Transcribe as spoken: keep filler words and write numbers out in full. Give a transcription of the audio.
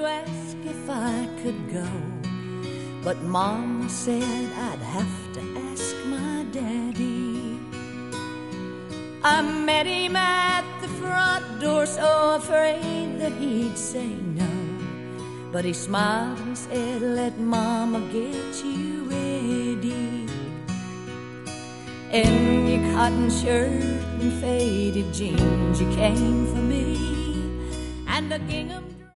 ask if I could go, but Mama said I'd have to ask my daddy. I met him at the front door, so afraid that he'd say no, but he smiled and said, let Mama get you ready. In your cotton shirt and faded jeans, you came for me, and a gingham